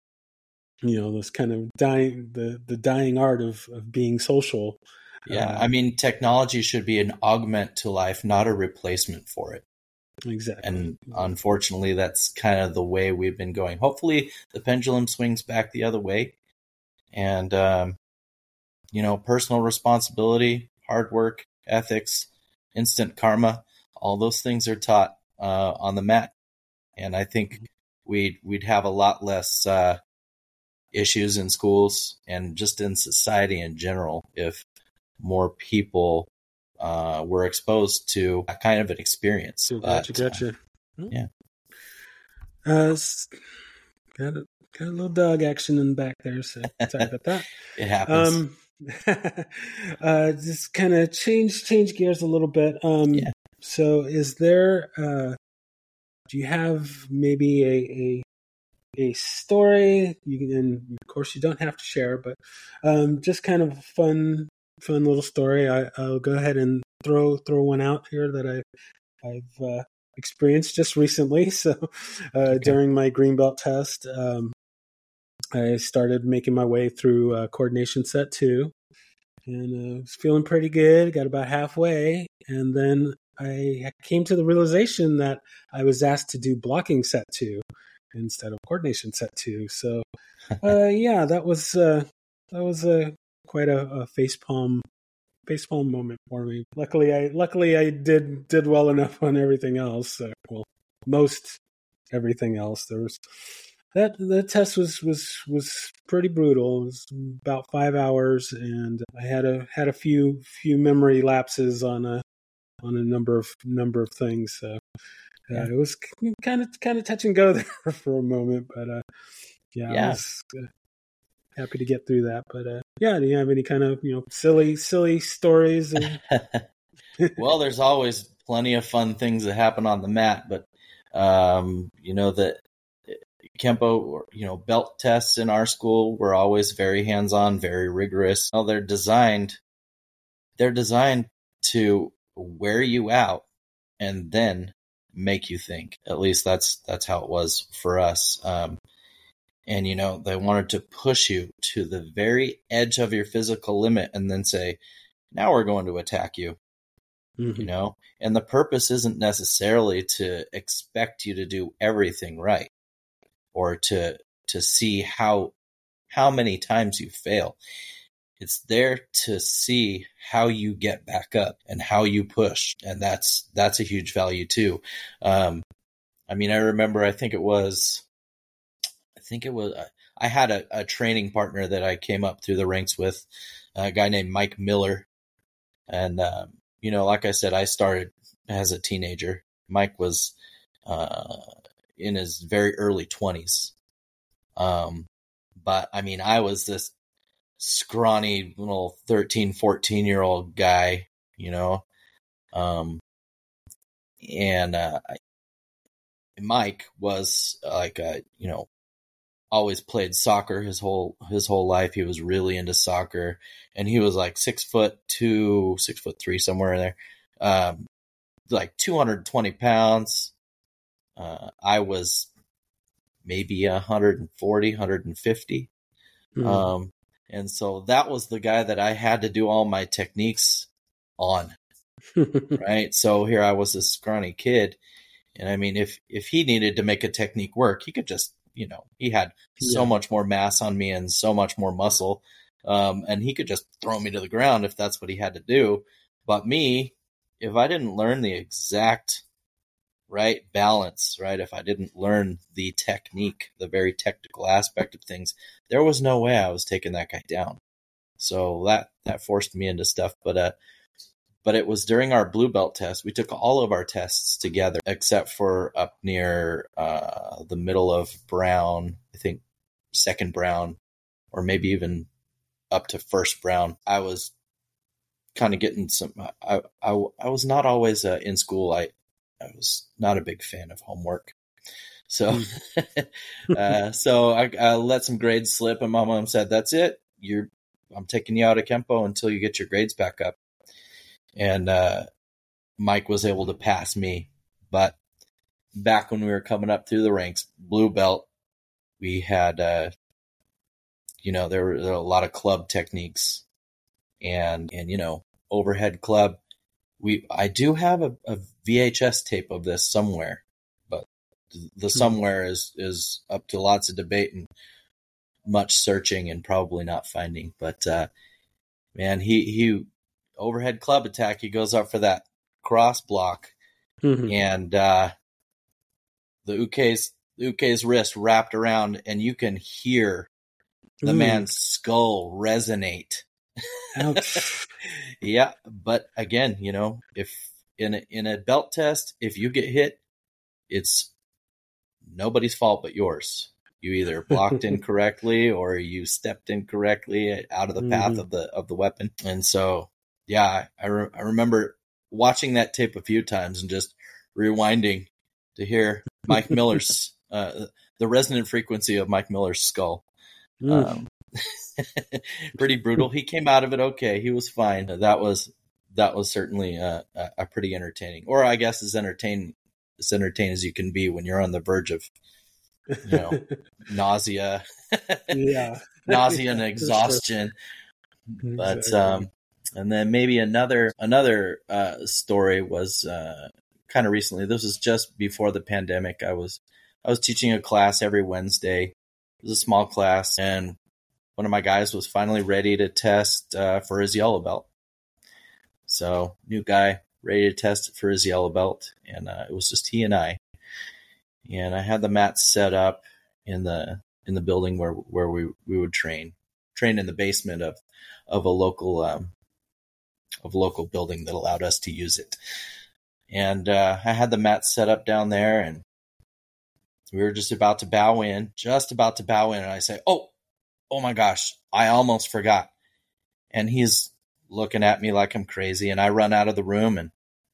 you know, those kind of dying, the, the dying art of, of being social. Yeah. Uh, I mean, technology should be an augment to life, not a replacement for it. Exactly. And unfortunately, that's kind of the way we've been going. Hopefully the pendulum swings back the other way. And, um, you know, personal responsibility, hard work, ethics, instant karma, all those things are taught uh, on the mat. And I think we'd, we'd have a lot less uh, issues in schools and just in society in general if more people Uh, were exposed to a kind of an experience. Gotcha, but, gotcha. Uh, yeah. Uh, got a, got a little dog action in the back there, so sorry about that. It happens. Um, uh, just kind of change change gears a little bit. Um, yeah. So, is there? Uh, do you have maybe a a, a story? You can, and of course, you don't have to share, but um, just kind of fun. Fun little story. I, I'll go ahead and throw throw one out here that I, I've uh, experienced just recently. So uh, okay. During my green belt test, um, I started making my way through uh, coordination set two, and I uh, was feeling pretty good. Got about halfway, and then I came to the realization that I was asked to do blocking set two instead of coordination set two. So uh, yeah, that was uh, that was a quite a, a facepalm facepalm moment for me. Luckily, I luckily I did did well enough on everything else. So, well, most everything else. There was that the test was was was pretty brutal. It was about five hours, and I had a had a few few memory lapses on a on a number of number of things. So uh, yeah. It was kind of kind of touch and go there for a moment, but uh, yeah, yeah, I was uh, happy to get through that. But uh, yeah, do you have any kind of you know silly silly stories? And... Well, there's always plenty of fun things that happen on the mat, but um, you know that Kempo, you know, belt tests in our school were always very hands-on, very rigorous. Well, they're designed, they're designed to wear you out and then make you think. At least that's that's how it was for us. Um, and you know, they wanted to push you to the very edge of your physical limit and then say, "Now we're going to attack you." Mm-hmm. You know, and the purpose isn't necessarily to expect you to do everything right, or to to see how how many times you fail. It's there to see how you get back up and how you push, and that's that's a huge value too. Um, I mean, I remember, I think it was, I think it was, I had a, a training partner that I came up through the ranks with, a guy named Mike Miller, and um, you know, like I said, I started as a teenager. Mike was uh, in his very early twenties. Um, but I mean, I was this scrawny little thirteen, fourteen year old guy, you know, um, and, uh, I, Mike was like, a, you know, always played soccer his whole, his whole life. He was really into soccer, and he was like six foot two, six foot three, somewhere in there. Um, like two hundred twenty pounds. Uh, I was maybe one forty, one fifty. Mm. Um, and so that was the guy that I had to do all my techniques on. Right. So here I was, this scrawny kid. And I mean, if, if he needed to make a technique work, he could just, you know, he had so yeah. much more mass on me and so much more muscle. Um, and he could just throw me to the ground if that's what he had to do. But me, if I didn't learn the exact right balance, right, if I didn't learn the technique, the very technical aspect of things, there was no way I was taking that guy down. So that, that forced me into stuff. But, uh, but it was during our blue belt test. We took all of our tests together, except for up near, uh, the middle of brown, I think second brown, or maybe even up to first brown. I was kind of getting some, I, I, I was not always uh, in school. I, I was not a big fan of homework. So, uh, so I, I let some grades slip, and my mom said, "That's it. You're, I'm taking you out of Kempo until you get your grades back up." And, uh, Mike was able to pass me. But back when we were coming up through the ranks, blue belt, we had, uh, you know, there were, there were a lot of club techniques, and, and, you know, overhead club. We, I do have a, a V H S tape of this somewhere, but the somewhere is, is up to lots of debate and much searching and probably not finding. But, uh, man, he, he overhead club attack, he goes up for that cross block, mm-hmm. and, uh, the Uke's, Uke's wrist wrapped around, and you can hear the mm. man's skull resonate. Ouch. Yeah, but again, you know, if in a, in a belt test, if you get hit, it's nobody's fault but yours. You either blocked incorrectly or you stepped incorrectly out of the path mm-hmm. of the of the weapon. And so, yeah, I re- I remember watching that tape a few times and just rewinding to hear Mike Miller's uh, the resonant frequency of Mike Miller's skull. Mm. Um, pretty brutal. He came out of it okay. He was fine. That was that was certainly a, a, a pretty entertaining, or I guess as entertaining as entertaining as you can be when you're on the verge of, you know, nausea, yeah, nausea and exhaustion. Sure. But exactly. um, and then maybe another another uh, story was uh, kind of recently. This was just before the pandemic. I was I was teaching a class every Wednesday. It was a small class, and one of my guys was finally ready to test uh, for his yellow belt. So new guy ready to test for his yellow belt. And uh, it was just he and I. And I had the mat set up, in the in the building where where we we would train train in the basement of of a local um, of a local building that allowed us to use it. And uh, I had the mat set up down there, and we were just about to bow in, just about to bow in, and I say, "Oh, oh my gosh, I almost forgot." And he's looking at me like I'm crazy, and I run out of the room, and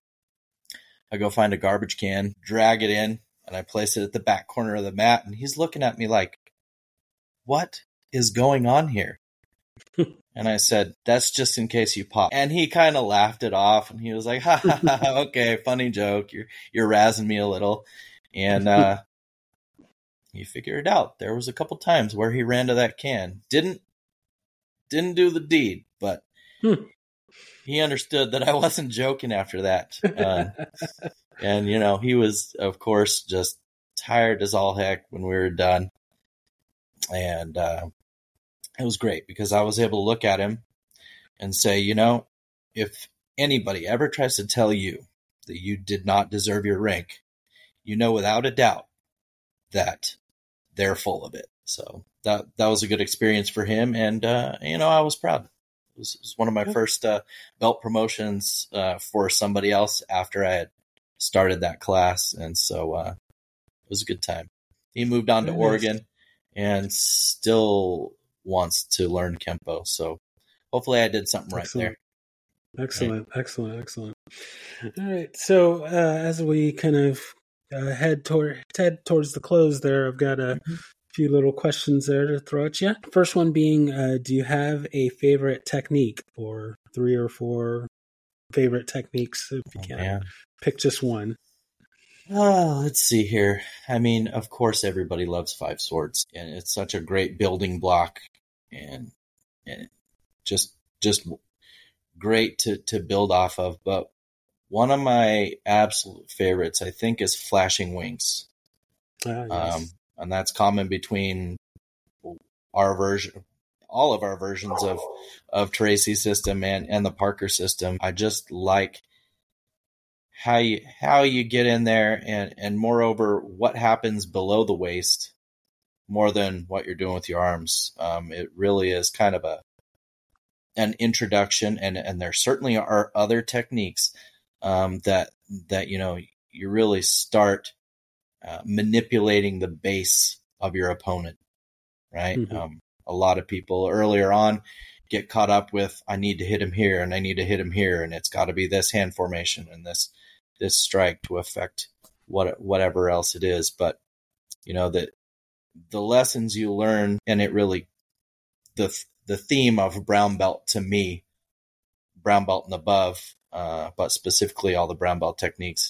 I go find a garbage can, drag it in, and I place it at the back corner of the mat, and he's looking at me like, "What is going on here?" And I said, "That's just in case you pop." And he kind of laughed it off, and he was like, "Ha ha ha, okay, funny joke. You're you're razzing me a little." And uh, he figured it out. There was a couple times where he ran to that can, didn't didn't do the deed, but hmm. he understood that I wasn't joking after that. Uh, and you know, he was, of course, just tired as all heck when we were done, and uh, it was great because I was able to look at him and say, you know, if anybody ever tries to tell you that you did not deserve your rank, you know without a doubt that they're full of it. So that that was a good experience for him, and uh, you know, I was proud. It was, it was one of my first uh, belt promotions uh, for somebody else after I had started that class, and so uh, it was a good time. He moved on Very to Oregon nice. And still wants to learn Kempo. So hopefully I did something excellent. right there. Excellent, right. excellent, excellent. All right. So uh, as we kind of uh, head toward head towards the close there, I've got a mm-hmm. few little questions there to throw at you. First one being, uh, do you have a favorite technique, or three or four favorite techniques if you oh, can man. pick just one? Oh, let's see here. I mean, of course, everybody loves Five Swords, and it's such a great building block, and and just just great to to build off of. But one of my absolute favorites, I think, is Flashing Wings, ah, yes. um, and that's common between our version, all of our versions of of Tracy system and and the Parker system. I just like how you how you get in there, and and moreover what happens below the waist more than what you're doing with your arms. Um, it really is kind of a an introduction, and and there certainly are other techniques um, that that you know you really start uh, manipulating the base of your opponent, right? Mm-hmm. Um, a lot of people earlier on get caught up with, I need to hit him here, and I need to hit him here, and it's got to be this hand formation and this this strike to affect what whatever else it is. But you know that the lessons you learn, and it really the the theme of brown belt to me, brown belt and above, uh, but specifically all the brown belt techniques,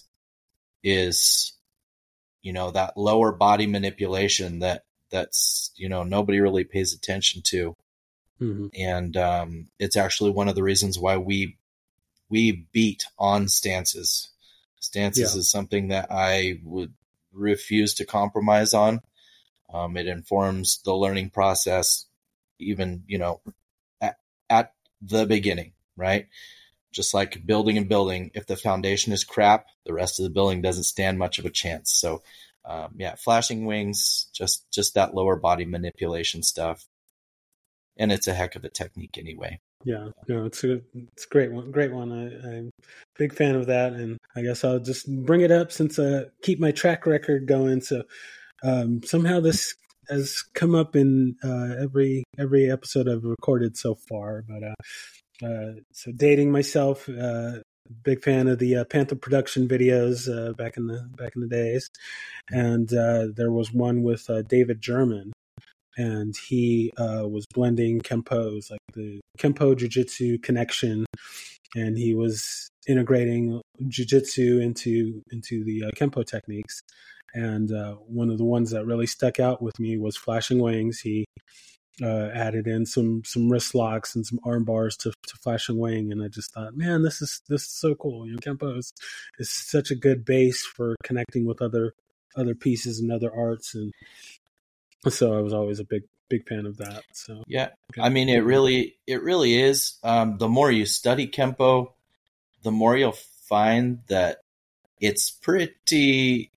is you know that lower body manipulation that that's you know nobody really pays attention to, mm-hmm. and um, it's actually one of the reasons why we we beat on stances. Stances yeah. is something that I would refuse to compromise on. Um, it informs the learning process, even, you know, at, at the beginning, right? Just like building and building, if the foundation is crap, the rest of the building doesn't stand much of a chance. So, um, yeah, Flashing Wings, just, just that lower body manipulation stuff. And it's a heck of a technique anyway. Yeah, no, it's a it's a great one, great one. I, I'm a big fan of that, and I guess I'll just bring it up since I keep my track record going. So um, somehow this has come up in uh, every every episode I've recorded so far. But uh, uh, so dating myself, uh, big fan of the uh, Panther Production videos uh, back in the back in the days, and uh, there was one with uh, David German. And he uh, was blending Kempos, like the Kempo Jiu-Jitsu connection, and he was integrating Jiu-Jitsu into into the uh, Kempo techniques. And uh, one of the ones that really stuck out with me was Flashing Wings. He uh, added in some some wrist locks and some arm bars to, to Flashing Wing, and I just thought, man, this is this is so cool. You know, Kempo is, is such a good base for connecting with other other pieces and other arts, and so I was always a big, big fan of that. So yeah, I mean, it really, it really is. Um, the more you study Kempo, the more you'll find that it's pretty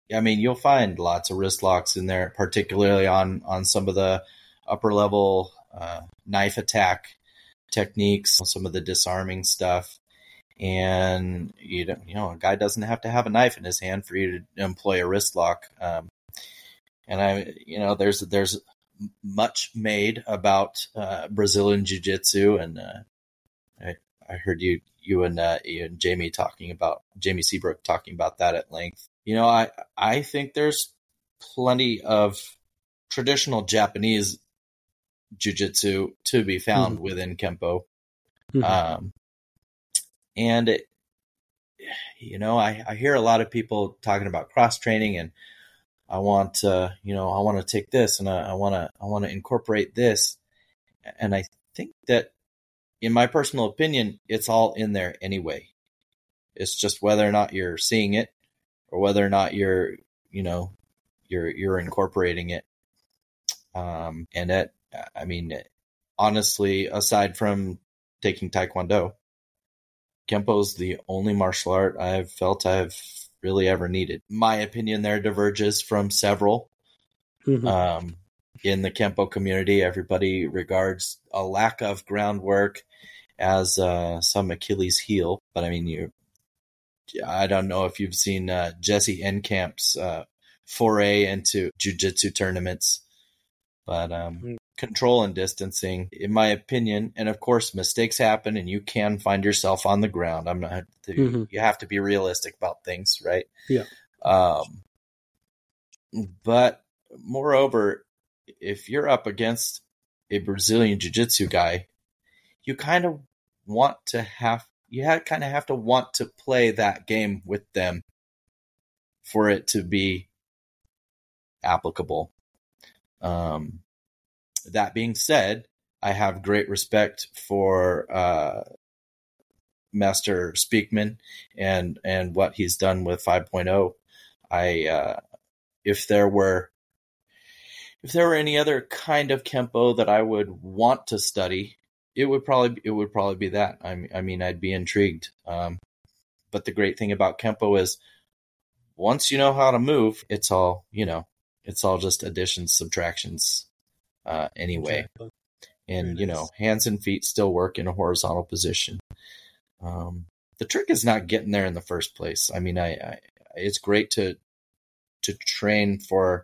I mean, you'll find lots of wrist locks in there, particularly on, on some of the upper level uh, knife attack techniques, some of the disarming stuff. And you don't, you know, a guy doesn't have to have a knife in his hand for you to employ a wrist lock. Um, and I, you know, there's there's much made about uh, Brazilian Jiu-Jitsu, and uh, I I heard you you and uh, you and Jamie talking about Jamie Seabrook talking about that at length. You know, I I think there's plenty of traditional Japanese Jiu-Jitsu to be found mm-hmm. within Kempo. Mm-hmm. Um, And, it, you know, I, I hear a lot of people talking about cross training, and I want, uh, you know, I want to take this and I want to, I want to incorporate this. And I think that, in my personal opinion, it's all in there anyway. It's just whether or not you're seeing it, or whether or not you're, you know, you're, you're incorporating it. Um, and that, I mean, honestly, aside from taking Taekwondo, Kempo's the only martial art I've felt I've really ever needed. My opinion there diverges from several. Mm-hmm. Um, in the Kempo community, everybody regards a lack of groundwork as uh, some Achilles heel. But I mean, you, I don't know if you've seen uh, Jesse Encamp's uh, foray into jiu-jitsu tournaments, but um, mm-hmm. control and distancing, in my opinion, and of course mistakes happen and you can find yourself on the ground. I'm not, mm-hmm. you have to be realistic about things, right? Yeah. Um, but moreover, if you're up against a Brazilian Jiu-Jitsu guy, you kind of want to have, you have, kind of have to want to play that game with them for it to be applicable. Um, That being said, I have great respect for uh, Master Speakman and and what he's done with five point oh. I uh, if there were if there were any other kind of Kempo that I would want to study, it would probably it would probably be that. I mean, I mean, I'd be intrigued. Um, but the great thing about Kempo is, once you know how to move, it's all you know. It's all just additions, subtractions. Uh, anyway, exactly. And Very you know, nice. Hands and feet still work in a horizontal position. Um, the trick is not getting there in the first place. I mean, I, I it's great to to train for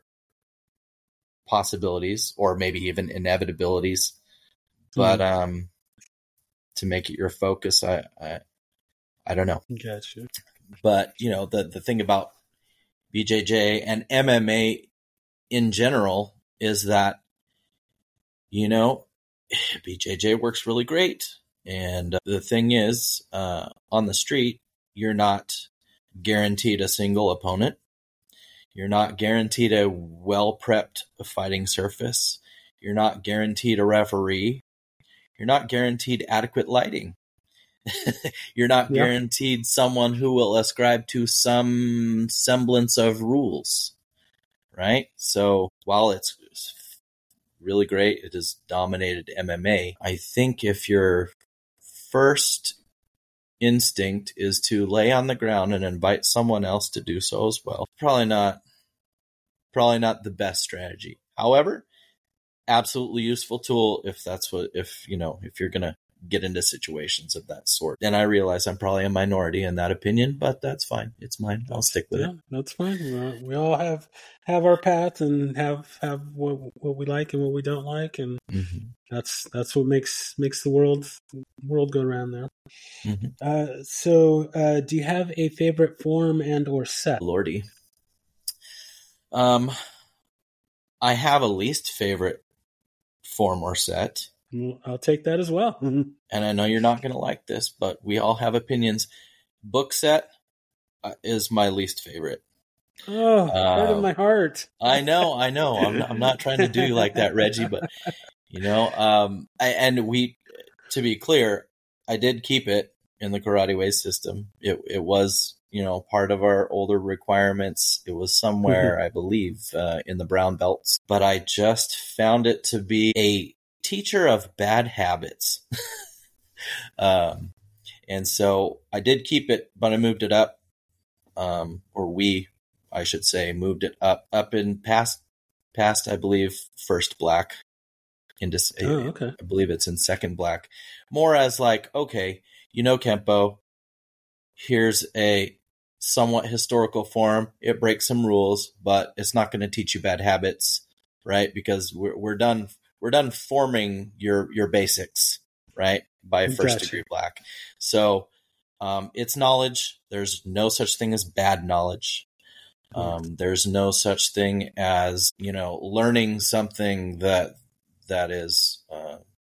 possibilities or maybe even inevitabilities, but mm. um, to make it your focus, I, I I don't know. Gotcha. But you know, the the thing about B J J and M M A in general is that, you know, B J J works really great. And the thing is, uh, on the street, you're not guaranteed a single opponent. You're not guaranteed a well-prepped fighting surface. You're not guaranteed a referee. You're not guaranteed adequate lighting. You're not yep. guaranteed someone who will ascribe to some semblance of rules, right? So while it's really great, it has dominated M M A. I think if your first instinct is to lay on the ground and invite someone else to do so as well, probably not, probably not the best strategy. However, absolutely useful tool if that's what, if, you know, if you're going to get into situations of that sort. And I realize I'm probably a minority in that opinion, but that's fine. It's mine. I'll stick with yeah, it. That's fine. We're, we all have have our path and have have what what we like and what we don't like, and mm-hmm. that's that's what makes makes the world world go around there. Mm-hmm. Uh, so, uh, do you have a favorite form and or set? Lordy, um, I have a least favorite form or set. I'll take that as well. And I know you're not going to like this, but we all have opinions. Book set uh, is my least favorite. Oh, part uh, of my heart. I know, I know. I'm, I'm not trying to do you like that, Reggie, but, you know, um, I, and we, to be clear, I did keep it in the Karate Way system. It, it was, you know, part of our older requirements. It was somewhere, I believe, uh, in the brown belts, but I just found it to be a teacher of bad habits. um, and so I did keep it, but I moved it up, um, or we, I should say, moved it up, up in past, past, I believe, first black. Into, Oh, okay. I believe it's in second black. More as like, okay, you know, Kempo, here's a somewhat historical form. It breaks some rules, but it's not going to teach you bad habits, right? Because we're we're done we're done forming your your basics, right? By first Gotcha. degree black. So um, it's knowledge. There's no such thing as bad knowledge. Um, there's no such thing as, you know, learning something that that is uh,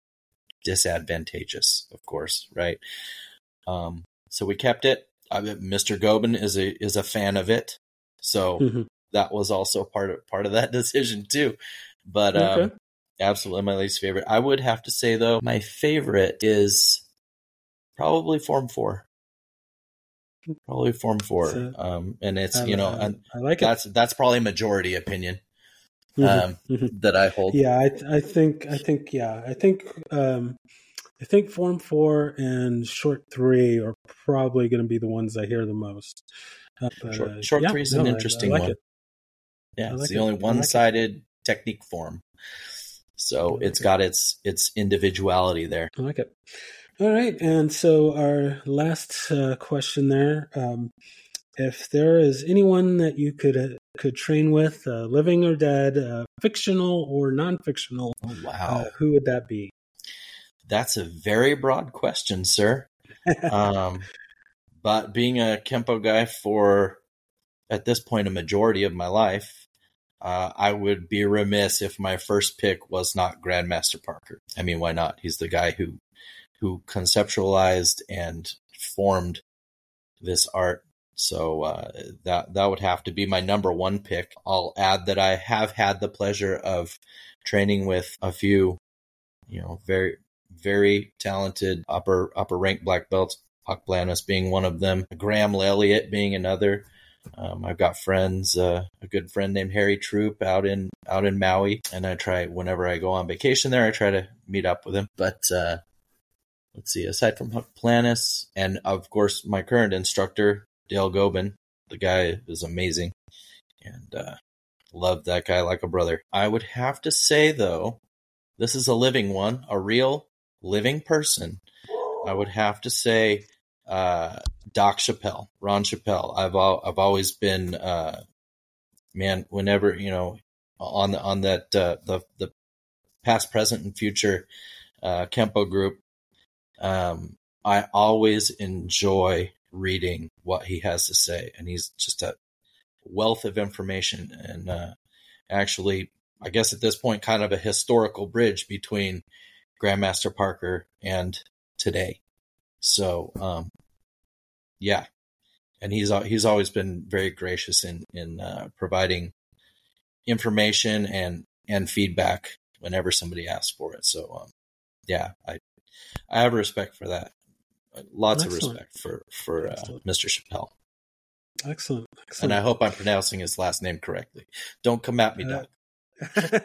disadvantageous, of course, right? Um, so we kept it. I mean, Mister Gobin is a is a fan of it, so Mm-hmm. that was also part of part of that decision too. But um, Okay. absolutely my least favorite. I would have to say though, my favorite is probably Form Four. Probably Form Four, So, um, and it's I, you know, I, and I like that's that's probably majority opinion it. um, Mm-hmm. that I hold. Yeah, I, I think, I think, yeah, I think, um, I think Form Four and Short Three are probably going to be the ones I hear the most. Uh, but, Short, uh, short yeah, three is no, an I, interesting I like one. it. Yeah, I it's like the it. only I like it. one-sided technique form, so like it's it. got its its individuality there. I like it. All right, and so our last uh, question there: um, if there is anyone that you could uh, could train with, uh, living or dead, uh, fictional or non-fictional, Oh wow, uh, who would that be? that's a very broad question, sir. um, but being a Kempo guy for at this point a majority of my life, uh, I would be remiss if my first pick was not Grandmaster Parker. I mean, why not? He's the guy who who conceptualized and formed this art. So uh, that that would have to be my number one pick. I'll add that I have had the pleasure of training with a few, you know, very very talented upper upper ranked black belts. Huck Blanis being one of them, Graham Lelliott being another. Um, I've got friends, uh, a good friend named Harry Troop out in out in Maui, and I try whenever I go on vacation there, I try to meet up with him. But uh, let's see, aside from Huck Blanis, and of course my current instructor Dale Gobin, the guy is amazing, and uh, love that guy like a brother. I would have to say though, this is a living one, a real living person. I would have to say uh, Doc Chappelle, Ron Chappelle. I've al- I've always been uh, man. Whenever you know on the, on that uh, the the past, present, and future uh, Kempo group, um, I always enjoy reading what he has to say, and he's just a wealth of information. And uh, actually, I guess at this point, kind of a historical bridge between Grandmaster Parker and today. So, um, yeah, and he's he's always been very gracious in in uh, providing information and and feedback whenever somebody asks for it. So, um, yeah, I I have respect for that. Lots Excellent. of respect for for uh, Mister Chappelle. Excellent. Excellent. And I hope I'm pronouncing his last name correctly. Don't come at me, Doc. Uh,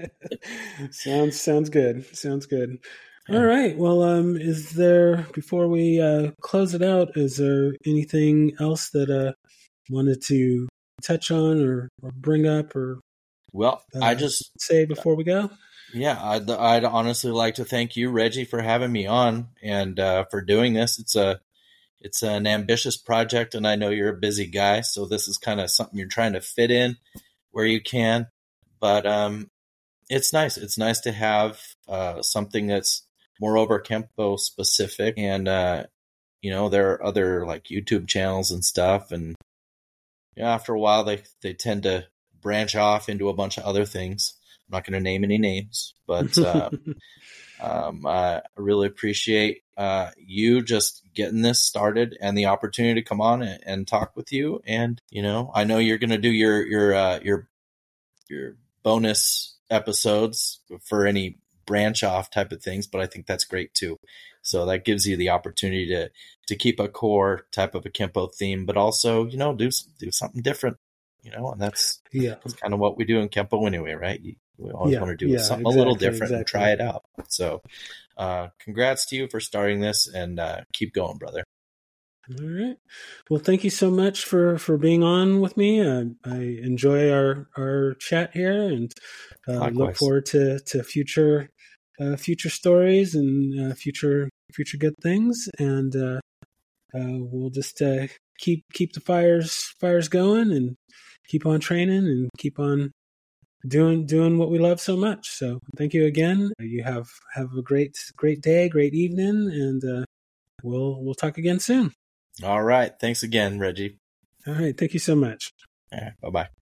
sounds sounds good. Sounds good. Yeah. All right. Well, um, is there before we uh, close it out? Is there anything else that uh wanted to touch on or, or bring up or Well, uh, I just say before we go? Yeah, I'd, I'd honestly like to thank you, Reggie, for having me on and uh, for doing this. It's a it's an ambitious project, and I know you're a busy guy, so this is kind of something you're trying to fit in where you can. But um, it's nice. It's nice to have uh, something that's moreover Kempo specific, and uh, you know there are other like YouTube channels and stuff, and you know, after a while they they tend to branch off into a bunch of other things. I'm not going to name any names, but uh, um, I really appreciate uh, you just getting this started and the opportunity to come on and, and talk with you. And you know, I know you're going to do your your uh, your your bonus episodes for any branch off type of things, but I think that's great too. So that gives you the opportunity to to keep a core type of a Kempo theme, but also you know do do something different. You know, and that's yeah, that's kind of what we do in Kempo anyway, right? You, we always yeah, want to do yeah, something exactly, a little different exactly. and try it out. So, uh, congrats to you for starting this, and uh, keep going, brother. All right. Well, thank you so much for, for being on with me. Uh, I enjoy our, our chat here, and uh, look Likewise. forward to, to future uh, future stories and uh, future future good things. And uh, uh, we'll just uh, keep keep the fires fires going, and keep on training, and keep on doing doing what we love so much. So thank you again. You have have a great great day, great evening, and uh, we'll we'll talk again soon. All right. Thanks again, Reggie. All right. Thank you so much. All right. Bye-bye.